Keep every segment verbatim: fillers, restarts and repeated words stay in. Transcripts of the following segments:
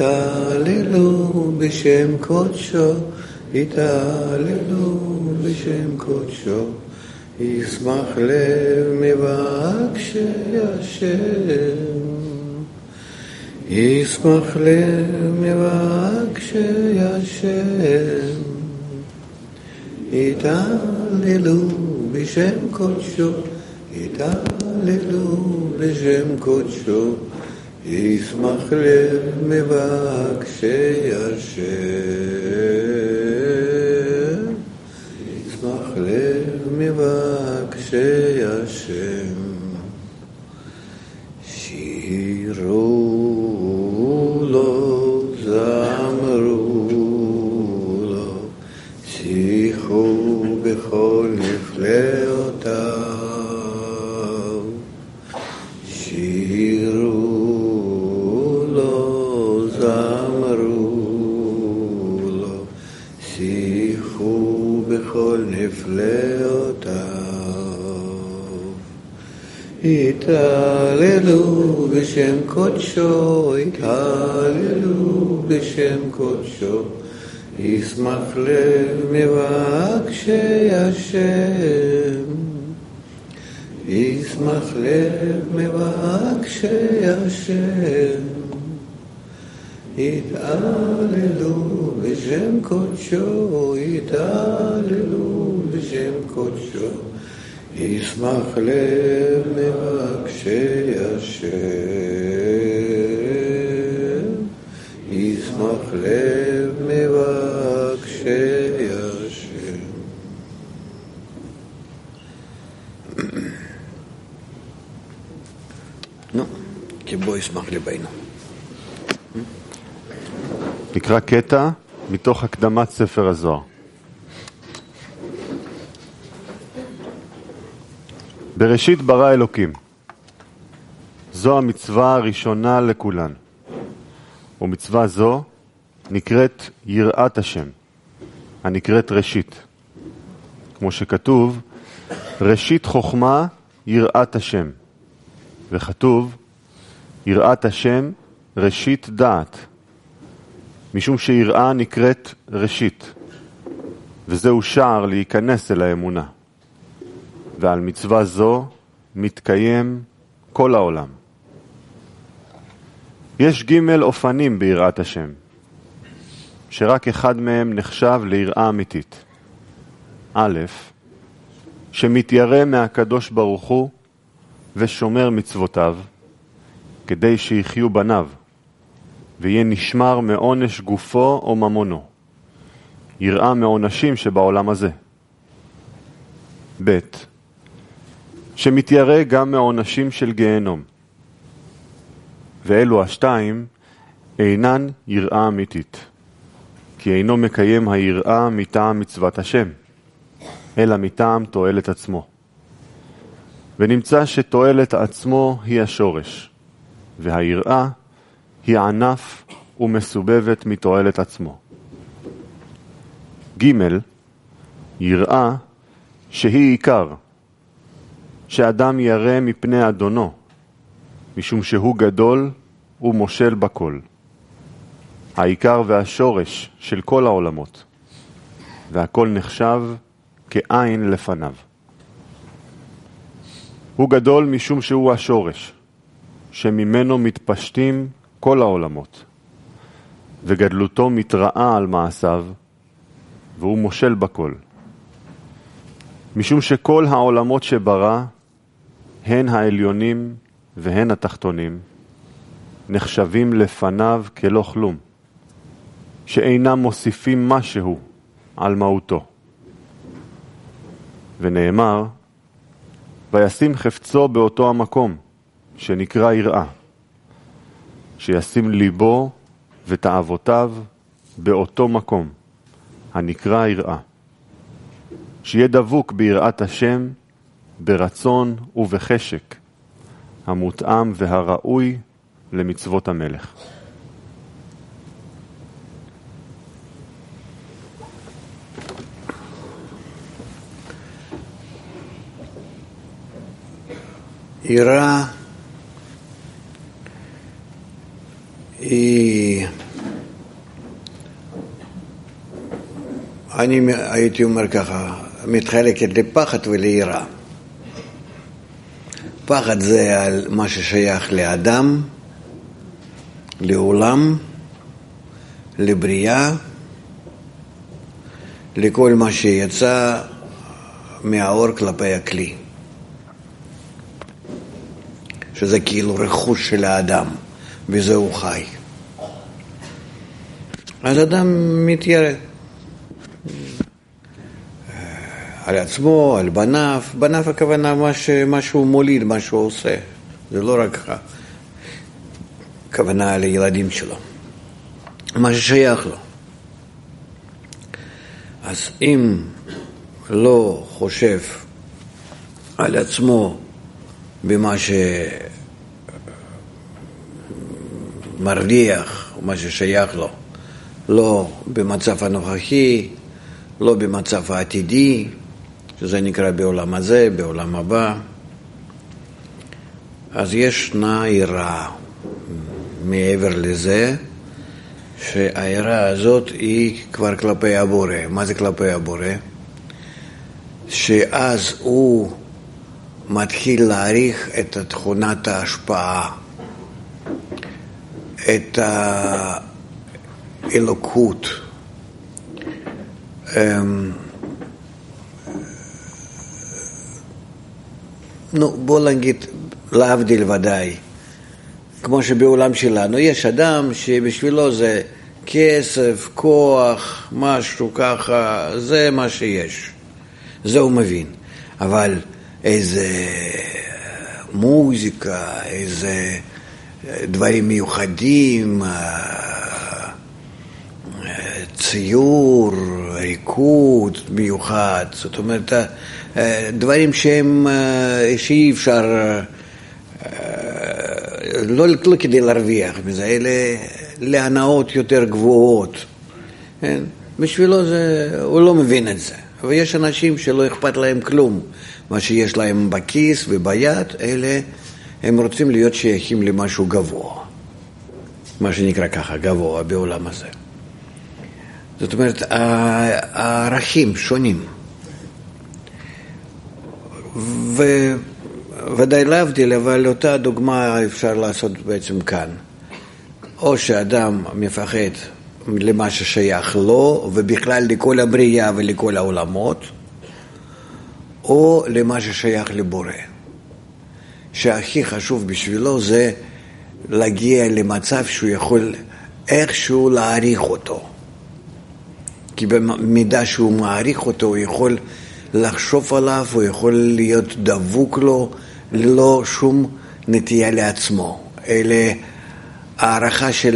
התהללו בשם קודשו, התהללו בשם קודשו, ישמח לב מבקשי השם, ישמח לב מבקשי השם, התהללו בשם קודשו, התהללו בשם קודשו, ישמח לב מבקשי השם, ישמח לב מבקשי השם. שירו לו, זמרו לו, שיחו בכל נפלאותיו. שירו לו, זמרו לו, שיחו בכל נפלאותיו. התהללו בשם קודשו, התהללו בשם קודשו, ישמח לב מבקשי השם, ישמח לב מבקשי השם. התהללו בשם קודשו, התהללו בשם קודשו, ישמח לב מבקשי השם, ישמח לב מבקשי השם. נו, שבו ישמח ליבנו. נקרא קטע מתוך הקדמת ספר הזוהר. בראשית ברא אלוקים. זו המצווה הראשונה לכולן. ומצווה זו נקראת יראת השם, הנקראת ראשית. כמו שכתוב, ראשית חוכמה יראת השם. וכתוב, יראת השם ראשית דעת. משום שיראה נקראת ראשית. וזהו שער להיכנס אל האמונה. ועל מצווה זו מתקיים כל העולם. יש ג' אופנים ביראת השם, שרק אחד מהם נחשב ליראה אמיתית. א', שמתיירא מהקדוש ברוך הוא ושומר מצוותיו, כדי שיחיו בניו, ויהיה נשמר מעונש גופו או ממונו. יראה מעונשים שבעולם הזה. ב', שמתיירא גם מעונשים של גיהנום. ואלו השתיים אינן יראה אמיתית, כי אינו מקיים היראה מטעם מצוות השם, אלא מטעם תועלת עצמו. ונמצא שתועלת עצמו היא השורש, והיראה היא ענף ומסובבת מתועלת עצמו. ג' יראה שהיא עיקר, שאדם ירא מפני אדונו, משום שהוא גדול ומושל בכל. העיקר והשורש של כל העולמות, והכל נחשב כעין לפניו. הוא גדול משום שהוא השורש, שממנו מתפשטים כל העולמות, וגדלותו מתראה על מעשיו, והוא מושל בכל. משום שכל העולמות שברא, הן העליונים והן התחתונים, נחשבים לפניו כלא כלום, שאינם מוסיפים משהו על מהותו. ונאמר, וישים חפצו באותו המקום, שנקרא יראה, שישים ליבו ותאוותיו באותו מקום, הנקרא יראה. שיהיה דבוק ביראת השם, ברצון ובחשק, המותאם והראוי למצוות המלך. יראה היא אני הייתי אומר ככה, מתחלקת לפחד וליראה. פחד זה על מה ששייך לאדם, לעולם, לבריאה, לכל מה שיצא מהאור כלפי הכלי. שזה כאילו רכוש של האדם, וזה הוא חי. אז אדם מתיירא. על עצמו, על בניו. בניו הכוונה מה, ש... מה שהוא מוליד, מה שהוא עושה. זה לא רק הכוונה על הילדים שלו. מה ששייך לו. אז אם לא חושב על עצמו במה שמרוויח, מה ששייך לו, לא במצב הנוכחי, לא במצב העתידי, שזה נקרא בעולם הזה, בעולם הבא, אז ישנה יראה מעבר לזה, שהיראה הזאת היא כבר כלפי הבורא. מה זה כלפי הבורא? שאז הוא מתחיל להעריך את תכונת ההשפעה, את האלוקות. נו, בוא נגיד, להבדיל ודאי. כמו שבעולם שלנו יש אדם שבשבילו זה כסף, כוח, משהו ככה, זה מה שיש. זה הוא מבין. אבל איזה מוזיקה, איזה דברים מיוחדים, ציור, ריקוד מיוחד, זאת אומרת, דברים שהם, שאי אפשר, לא, לא כדי להרוויח מזה, אלא להנאות יותר גבוהות. כן? בשבילו זה, הוא לא מבין את זה. ויש אנשים שלא אכפת להם כלום. מה שיש להם בכיס וביד, אלה הם רוצים להיות שייכים למשהו גבוה. מה שנקרא ככה, גבוה בעולם הזה. זאת אומרת, הערכים שונים. וודאי להבדיל, אבל אותה דוגמה אפשר לעשות בעצם כאן. או שאדם מפחד למה ששייך לו, ובכלל לכל הבריאה ולכל העולמות, או למה ששייך לבורא. שהכי חשוב בשבילו זה להגיע למצב שהוא יכול איכשהו להעריך אותו. כי במידה שהוא מעריך אותו, הוא יכול לחשוב עליו, הוא יכול להיות דבוק לו, ללא שום נטייה לעצמו. אלה הערכה של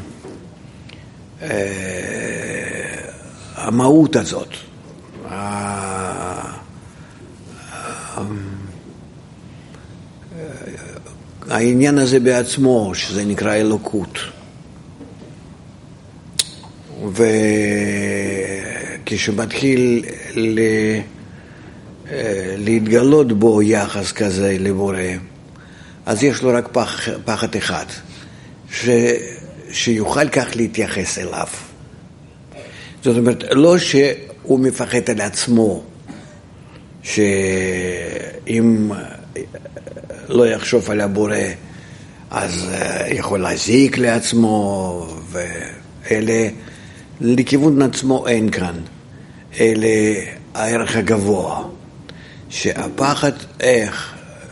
המהות הזאת. העניין הזה בעצמו, שזה נקרא אלוקות. וכשמתחיל ל... להתגלות בו יחס כזה לבורא, אז יש לו רק פח, פחד אחד, ש... שיוכל כך להתייחס אליו. זאת אומרת, לא שהוא מפחד על עצמו, שאם לא יחשוב על הבורא, אז יכול להזיק לעצמו, ואלה לכיוון עצמו אין כאן, אלה הערך הגבוה, שהפחד איך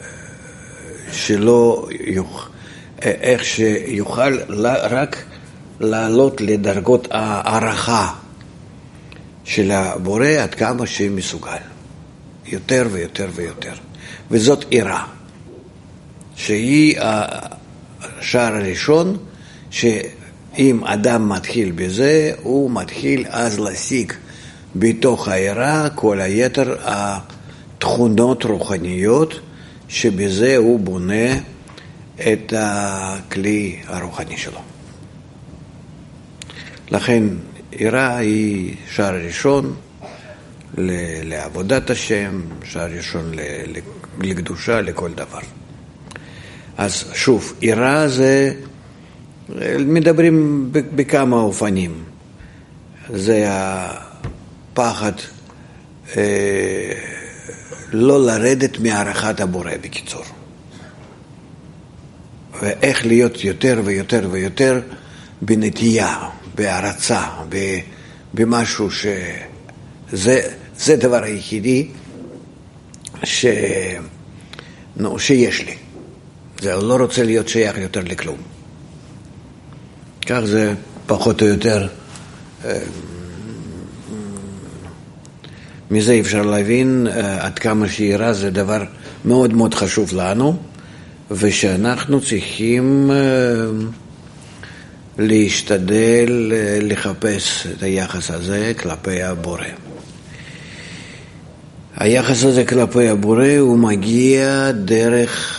שלא יוכל, איך שיוכל רק לעלות לדרגות הערכה של הבורא עד כמה שמסוגל, יותר ויותר ויותר. וזאת יראה, שהיא השער הראשון, שאם אדם מתחיל בזה, הוא מתחיל אז להשיג בתוך היראה כל היתר התכונות רוחניות, שבזה הוא בונה את הכלי הרוחני שלו. לכן יראה היא שער ראשון לעבודת השם, שער ראשון לקדושה, לכל דבר. אז שוב, יראה זה, מדברים בכמה אופנים. זה פחד אה, לא לרדת מהערכת הבורא בקיצור. ואיך להיות יותר ויותר ויותר בנטייה, בהערצה, במשהו שזה זה דבר היחידי ש, נו, שיש לי. זה לא רוצה להיות שייך יותר לכלום. כך זה פחות או יותר, מזה אפשר להבין עד כמה שיראה זה דבר מאוד מאוד חשוב לנו, ושאנחנו צריכים להשתדל לחפש את היחס הזה כלפי הבורא. היחס הזה כלפי הבורא הוא מגיע דרך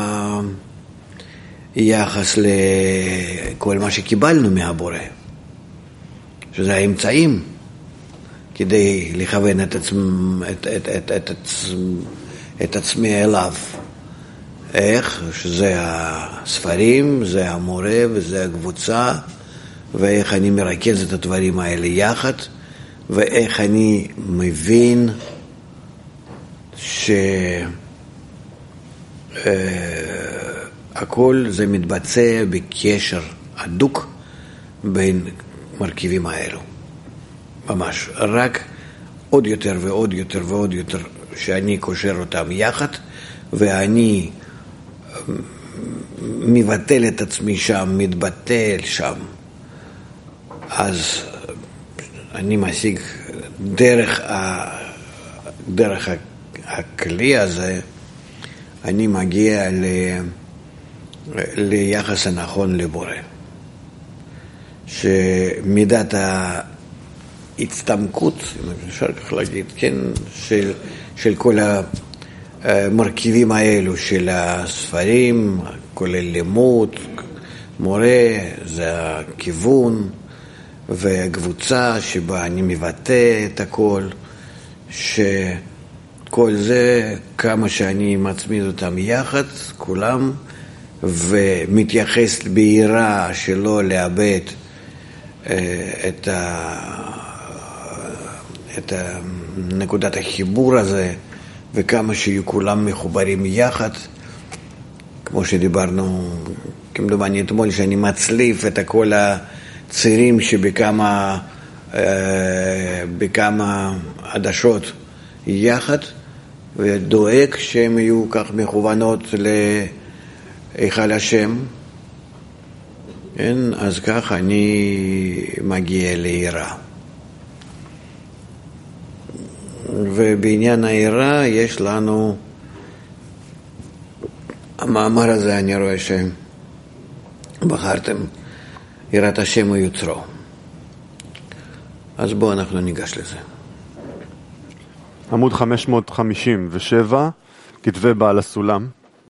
היחס לכל מה שקיבלנו מהבורא, שזה האמצעים כדי לכוון את, עצמ, את, את, את, את, עצמ, את עצמי אליו. איך? שזה הספרים, זה המורה וזה הקבוצה, ואיך אני מרכז את הדברים האלה יחד, ואיך אני מבין שהכל זה מתבצע בקשר הדוק בין מרכיבים האלו. ממש, רק עוד יותר ועוד יותר ועוד יותר שאני קושר אותם יחד, ואני מבטל את עצמי שם, מתבטל שם, אז אני משיג דרך, ה... דרך הכלי הזה, אני מגיע ל... ליחס הנכון לבורא. שמידת ההצטמקות, אם אפשר כך להגיד, כן, של, של כל המרכיבים האלו, של הספרים, כולל לימוד, מורה, זה הכיוון, והקבוצה שבה אני מבטא את הכל, שכל זה, כמה שאני מצמיד אותם יחד, כולם, ומתייחס ביראה שלא לאבד את, ה... את נקודת החיבור הזה, וכמה שיהיו כולם מחוברים יחד, כמו שדיברנו, כמדומני אתמול, שאני מצליף את כל הצירים שבכמה בכמה עדשות יחד, ודואג שהם יהיו כך מכוונות להיכל השם. כן? אז כך אני מגיע ליראה. ובעניין היראה יש לנו, המאמר הזה אני רואה שבחרתם יראת השם ויוצרו. אז בואו אנחנו ניגש לזה. עמוד חמש מאות חמישים ושבע, כתבי בעל הסולם.